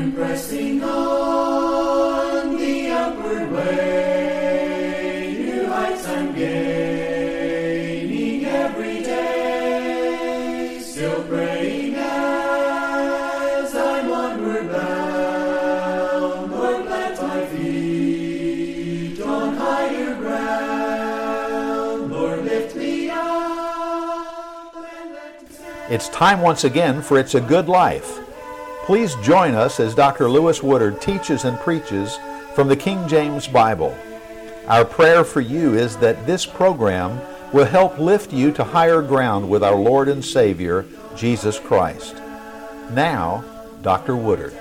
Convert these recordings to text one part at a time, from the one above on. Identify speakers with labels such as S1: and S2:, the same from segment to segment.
S1: pressing on the upward way, new heights I'm gaining every day, still praying as I'm onward bound. Lord, plant my feet on higher ground. Lord, lift me up and let me stand.
S2: It's time once again for It's a Good Life. Please join us as Dr. Lewis Woodard teaches and preaches from the King James Bible. Our prayer for you is that this program will help lift you to higher ground with our Lord and Savior, Jesus Christ. Now, Dr. Woodard.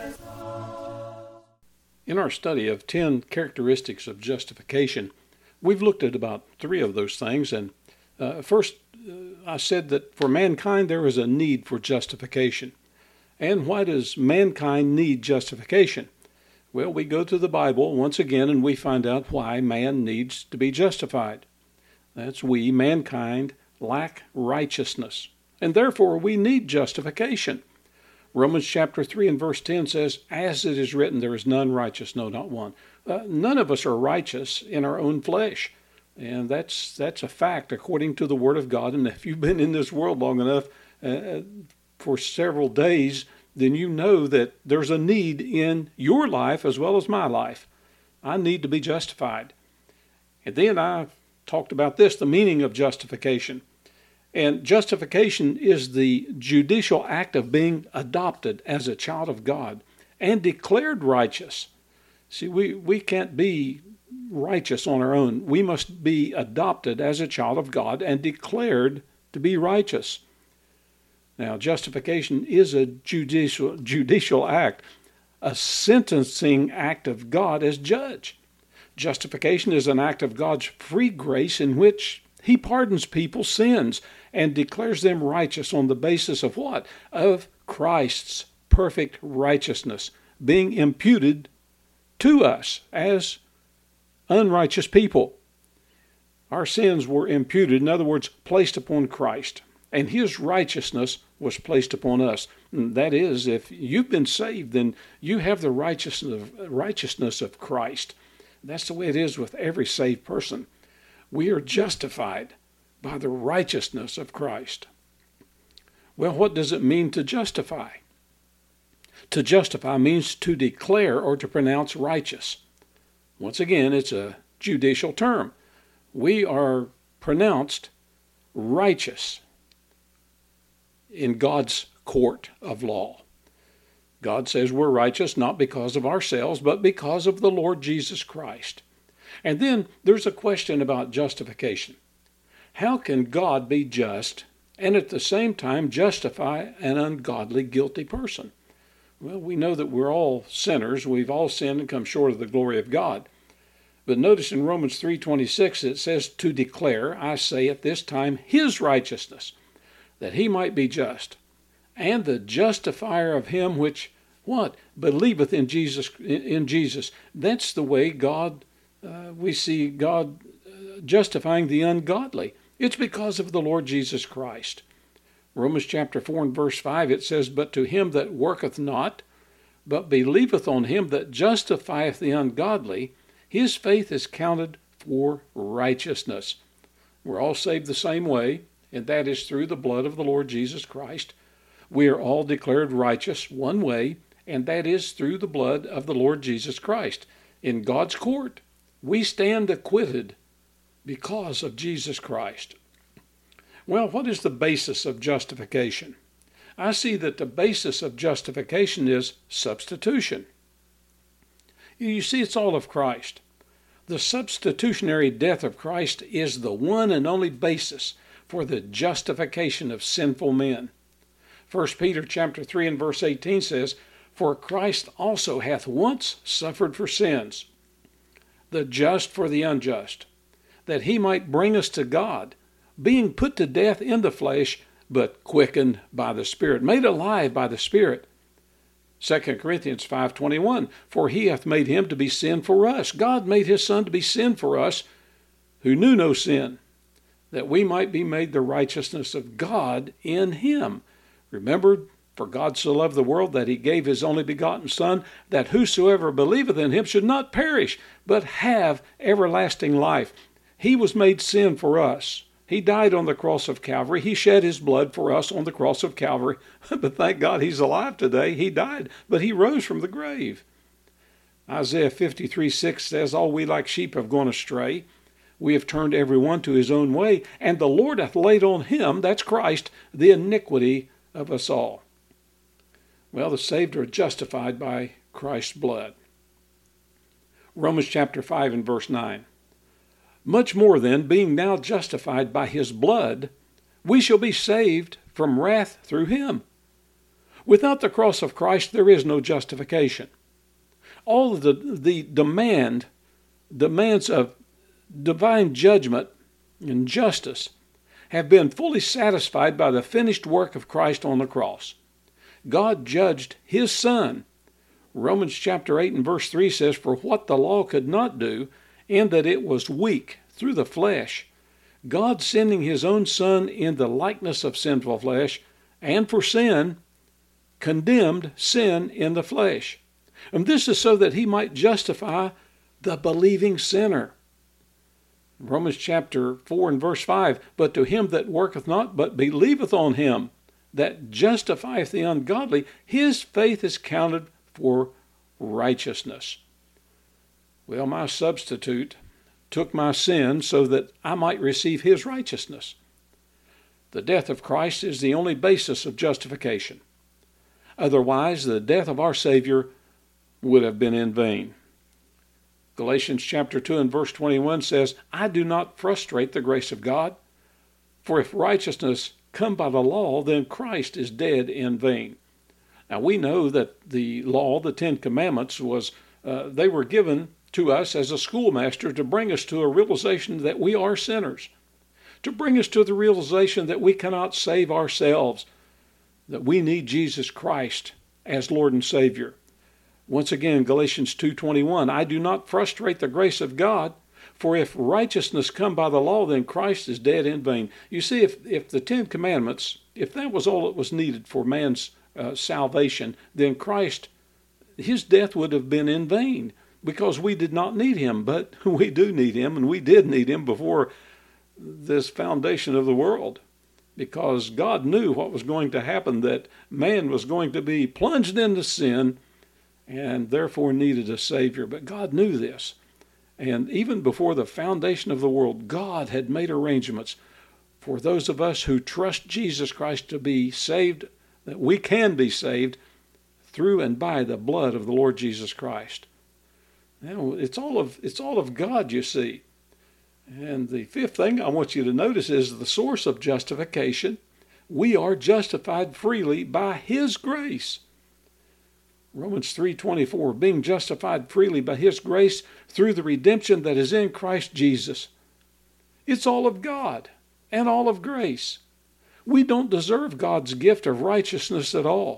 S3: In our study of 10 characteristics of justification, we've looked at about 3 of those things. And first, I said that for mankind there is a need for justification. And why does mankind need justification? Well, we go to the Bible once again and we find out why man needs to be justified. That's we, mankind, lack righteousness, and therefore we need justification. Romans chapter 3 and verse 10 says, "As it is written, there is none righteous, no, not one." None of us are righteous in our own flesh, and that's a fact according to the Word of God. And if you've been in this world long enough, for several days, then you know that there's a need in your life as well as my life. I need to be justified. And then I talked about this, the meaning of justification. And justification is the judicial act of being adopted as a child of God and declared righteous. See, we can't be righteous on our own. We must be adopted as a child of God and declared to be righteous. Now, justification is a judicial act, a sentencing act of God as judge. Justification is an act of God's free grace in which He pardons people's sins and declares them righteous on the basis of what? Of Christ's perfect righteousness being imputed to us as unrighteous people. Our sins were imputed, in other words, placed upon Christ. And His righteousness was placed upon us. And that is, if you've been saved, then you have the righteousness of Christ. That's the way it is with every saved person. We are justified by the righteousness of Christ. Well, what does it mean to justify? To justify means to declare or to pronounce righteous. Once again, it's a judicial term. We are pronounced righteous in God's court of law. God says we're righteous not because of ourselves, but because of the Lord Jesus Christ. And then there's a question about justification. How can God be just and at the same time justify an ungodly, guilty person? Well, we know that we're all sinners. We've all sinned and come short of the glory of God. But notice in Romans 3:26 it says, "To declare, I say at this time, His righteousness, that He might be just, and the justifier of him which," what? "Believeth in Jesus." In Jesus. That's the way God, we see God justifying the ungodly. It's because of the Lord Jesus Christ. Romans chapter 4 and verse 5, it says, "But to him that worketh not, but believeth on Him that justifieth the ungodly, his faith is counted for righteousness." We're all saved the same way, and that is through the blood of the Lord Jesus Christ. We are all declared righteous one way, and that is through the blood of the Lord Jesus Christ. In God's court, we stand acquitted because of Jesus Christ. Well, what is the basis of justification? I see that the basis of justification is substitution. You see, it's all of Christ. The substitutionary death of Christ is the one and only basis for the justification of sinful men. 1 Peter chapter 3 and verse 18 says, "For Christ also hath once suffered for sins, the just for the unjust, that He might bring us to God, being put to death in the flesh, but quickened by the Spirit," made alive by the Spirit. 2 Corinthians 5:21, "For He hath made Him to be sin for us." God made His Son to be sin for us, who knew no sin, that we might be made the righteousness of God in Him. Remember For God so loved the world that he gave his only begotten Son, that whosoever believeth in him should not perish, but have everlasting life. He was made sin for us. He died on the cross of Calvary. He shed his blood for us on the cross of Calvary. But thank God he's alive today. He died, but he rose from the grave. Isaiah 53:6 says, All we like sheep have gone astray. We have turned every one to his own way, and the Lord hath laid on him, that's Christ, the iniquity of us all. Well, the saved are justified by Christ's blood. Romans chapter 5 and verse 9. Much more then, being now justified by his blood, we shall be saved from wrath through him. Without the cross of Christ, there is no justification. All of the demands of divine judgment and justice have been fully satisfied by the finished work of Christ on the cross. God judged his Son. Romans chapter 8 and verse 3 says, For what the law could not do, in that it was weak through the flesh, God sending his own Son in the likeness of sinful flesh, and for sin, condemned sin in the flesh. And this is so that he might justify the believing sinner. Romans chapter 4 and verse 5, But to him that worketh not, but believeth on him that justifieth the ungodly, his faith is counted for righteousness. Well, my substitute took my sin so that I might receive his righteousness. The death of Christ is the only basis of justification. Otherwise, the death of our Savior would have been in vain. Galatians chapter 2 and verse 21 says, I do not frustrate the grace of God, for if righteousness come by the law, then Christ is dead in vain. Now we know that the law, the Ten Commandments, they were given to us as a schoolmaster to bring us to a realization that we are sinners, to bring us to the realization that we cannot save ourselves, that we need Jesus Christ as Lord and Savior. Once again, Galatians 2:21, I do not frustrate the grace of God, for if righteousness come by the law, then Christ is dead in vain. You see, if the Ten Commandments, if that was all that was needed for man's salvation, then Christ, his death would have been in vain, because we did not need him. But we do need him, and we did need him before this foundation of the world, because God knew what was going to happen, that man was going to be plunged into sin and therefore needed a Savior. But God knew this. And even before the foundation of the world, God had made arrangements for those of us who trust Jesus Christ to be saved, that we can be saved through and by the blood of the Lord Jesus Christ. Now, it's all of God, you see. And the fifth thing I want you to notice is the source of justification. We are justified freely by his grace. Romans 3:24, being justified freely by his grace through the redemption that is in Christ Jesus. It's all of God and all of grace. We don't deserve God's gift of righteousness at all.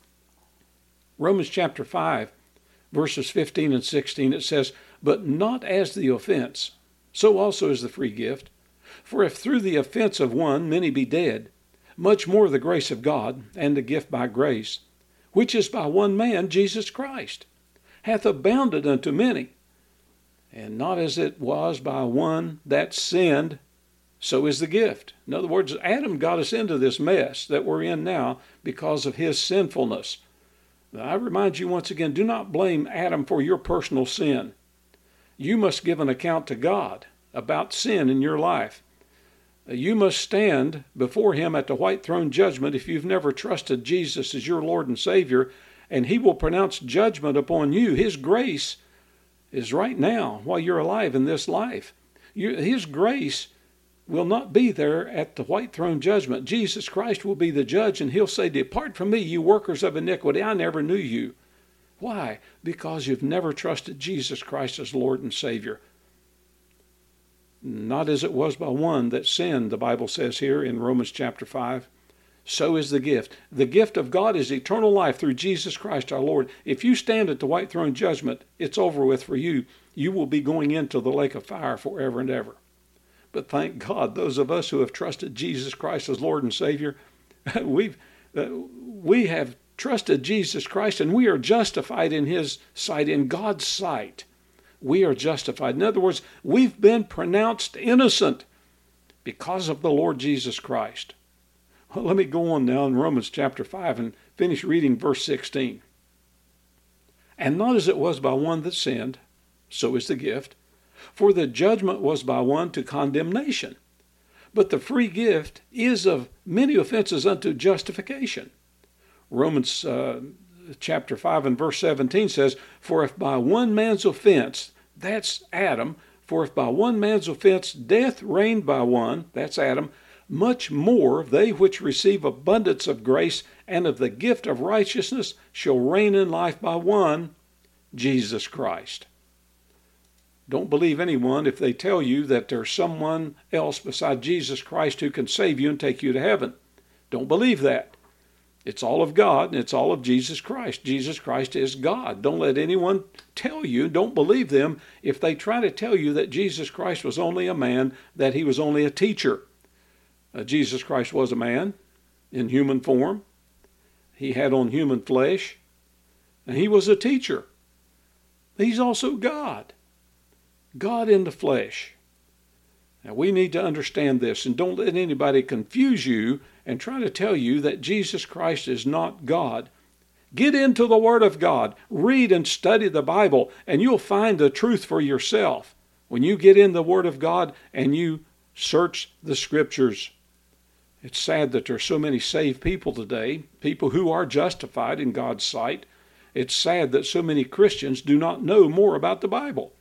S3: Romans chapter 5, verses 15 and 16, it says, But not as the offense, so also is the free gift. For if through the offense of one many be dead, much more the grace of God and the gift by grace, which is by one man, Jesus Christ, hath abounded unto many. And not as it was by one that sinned, so is the gift. In other words, Adam got us into this mess that we're in now because of his sinfulness. Now, I remind you once again, do not blame Adam for your personal sin. You must give an account to God about sin in your life. You must stand before him at the white throne judgment if you've never trusted Jesus as your Lord and Savior, and he will pronounce judgment upon you. His grace is right now while you're alive in this life. His grace will not be there at the white throne judgment. Jesus Christ will be the judge, and he'll say, Depart from me, you workers of iniquity. I never knew you. Why? Because you've never trusted Jesus Christ as Lord and Savior. Not as it was by one that sinned, the Bible says here in Romans chapter 5. So is the gift. The gift of God is eternal life through Jesus Christ our Lord. If you stand at the white throne judgment, it's over with for you. You will be going into the lake of fire forever and ever. But thank God, those of us who have trusted Jesus Christ as Lord and Savior, we've We have trusted Jesus Christ, and we are justified in His sight, in God's sight. We are justified. In other words, we've been pronounced innocent because of the Lord Jesus Christ. Well, let me go on now in Romans chapter 5 and finish reading verse 16. And not as it was by one that sinned, so is the gift. For the judgment was by one to condemnation. But the free gift is of many offenses unto justification. Romans chapter 5 and verse 17 says, For if by one man's offense, that's Adam, for if by one man's offense death reigned by one, that's Adam, much more they which receive abundance of grace and of the gift of righteousness shall reign in life by one, Jesus Christ. Don't believe anyone if they tell you that there's someone else beside Jesus Christ who can save you and take you to heaven. Don't believe that. It's all of God, and it's all of Jesus Christ. Jesus Christ is God. Don't let anyone tell you, don't believe them if they try to tell you that Jesus Christ was only a man, that He was only a teacher. Jesus Christ was a man in human form. He had on human flesh, and He was a teacher. He's also God. God in the flesh. Now we need to understand this, and don't let anybody confuse you and try to tell you that Jesus Christ is not God. Get into the Word of God. Read and study the Bible, and you'll find the truth for yourself. When you get in the Word of God and you search the Scriptures. It's sad that there are so many saved people today, people who are justified in God's sight. It's sad that so many Christians do not know more about the Bible.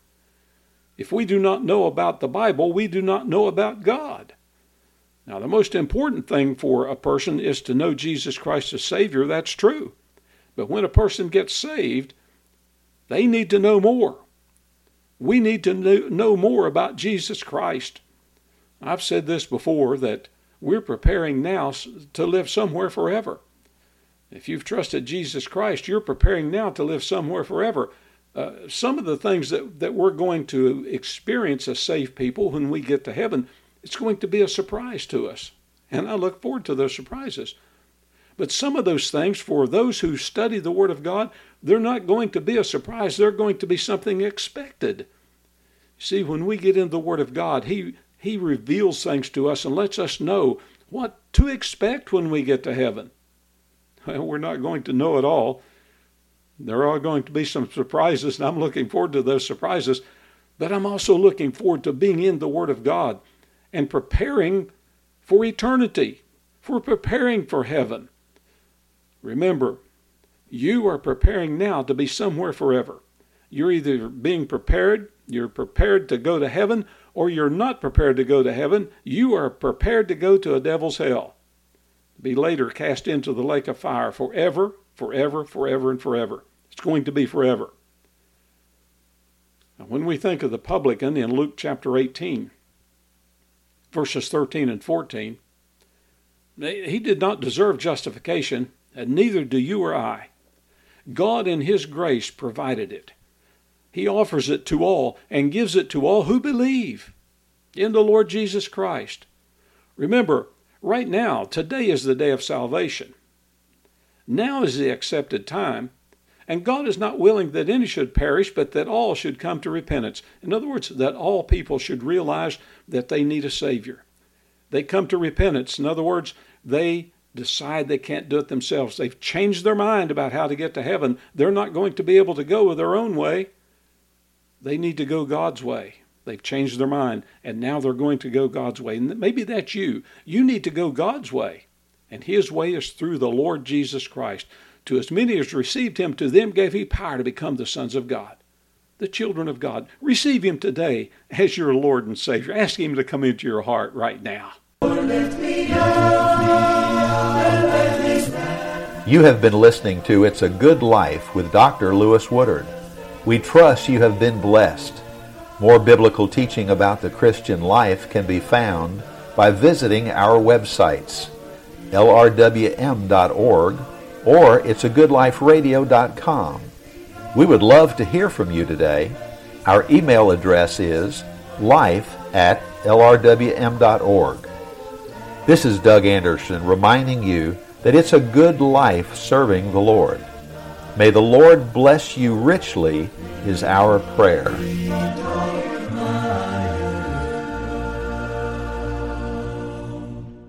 S3: If we do not know about the Bible, we do not know about God. Now, the most important thing for a person is to know Jesus Christ as Savior. That's true. But when a person gets saved, they need to know more. We need to know more about Jesus Christ. I've said this before, that we're preparing now to live somewhere forever. If you've trusted Jesus Christ, you're preparing now to live somewhere forever. Some of the things that we're going to experience as saved people when we get to heaven, it's going to be a surprise to us. And I look forward to those surprises. But some of those things, for those who study the Word of God, they're not going to be a surprise. They're going to be something expected. See, when we get into the Word of God, He reveals things to us and lets us know what to expect when we get to heaven. Well, we're not going to know it all. There are going to be some surprises, and I'm looking forward to those surprises. But I'm also looking forward to being in the Word of God and preparing for eternity, for preparing for heaven. Remember, you are preparing now to be somewhere forever. You're either being prepared, you're prepared to go to heaven, or you're not prepared to go to heaven. You are prepared to go to a devil's hell, be later cast into the lake of fire forever, forever, forever, and forever. It's going to be forever. Now, when we think of the publican in Luke chapter 18, verses 13 and 14, he did not deserve justification, and neither do you or I. God in His grace provided it. He offers it to all and gives it to all who believe in the Lord Jesus Christ. Remember, right now, today is the day of salvation. Now is the accepted time, and God is not willing that any should perish, but that all should come to repentance. In other words, that all people should realize that they need a Savior. They come to repentance. In other words, they decide they can't do it themselves. They've changed their mind about how to get to heaven. They're not going to be able to go their own way. They need to go God's way. They've changed their mind, and now they're going to go God's way. And maybe that's you. You need to go God's way, and His way is through the Lord Jesus Christ. To as many as received Him, to them gave He power to become the sons of God, the children of God. Receive Him today as your Lord and Savior. Ask Him to come into your heart right now.
S2: You have been listening to It's a Good Life with Dr. Lewis Woodard. We trust you have been blessed. More biblical teaching about the Christian life can be found by visiting our websites, lrwm.org or it'sagoodliferadio.com. We would love to hear from you today. Our email address is life@lrwm.org. This is Doug Anderson reminding you that it's a good life serving the Lord. May the Lord bless you richly is our prayer.